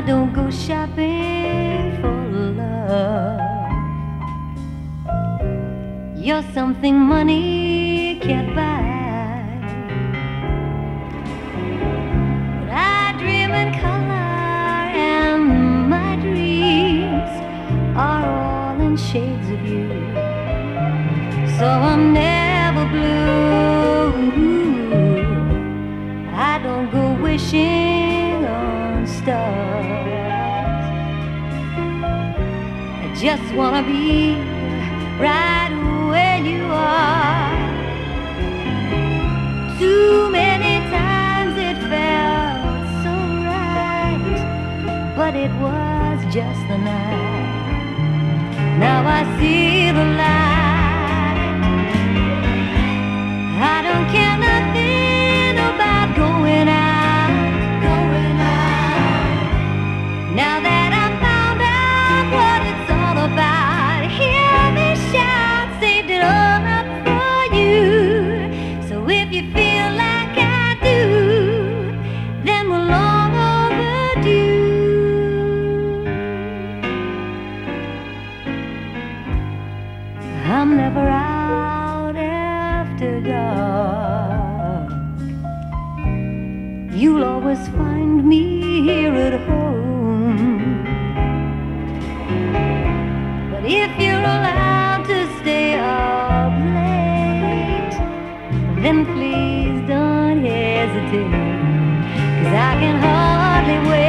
don't go shopping for love. You're something money can't buy. But I dream in color, and my dreams are all in shades of you. So I'm never blue. I don't go wishing on stars. I just wanna be right where you are. Too many times it felt so right, but it was just the night. Now I see the light. I don't care nothing about going out, going out. Now that I found out what it's all about, hear me shout, saved it all up for you. So if you feel like I do, then we're long overdue. I'm never out after dark. You'll always find me here at home. But if you're allowed to stay up late, then please don't hesitate, 'cause I can hardly wait.